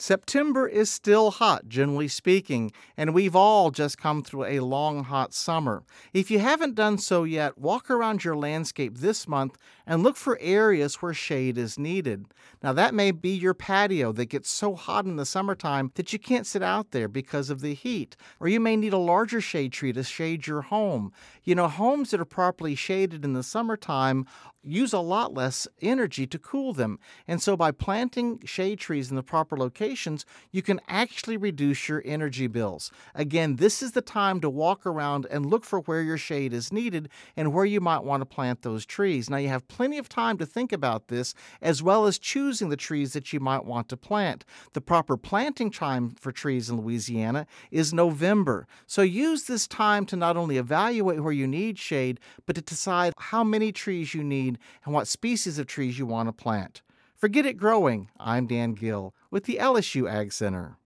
September is still hot, generally speaking, and we've all just come through a long, hot summer. If you haven't done so yet, walk around your landscape this month and look for areas where shade is needed. Now, that may be your patio that gets so hot in the summertime that you can't sit out there because of the heat, or you may need a larger shade tree to shade your home. Homes that are properly shaded in the summertime use a lot less energy to cool them. And so by planting shade trees in the proper locations, you can actually reduce your energy bills. Again, this is the time to walk around and look for where your shade is needed and where you might want to plant those trees. Now, you have plenty of time to think about this, as well as choosing the trees that you might want to plant. The proper planting time for trees in Louisiana is November. So use this time to not only evaluate where you need shade, but to decide how many trees you need and what species of trees you want to plant. For Get It Growing, I'm Dan Gill with the LSU Ag Center.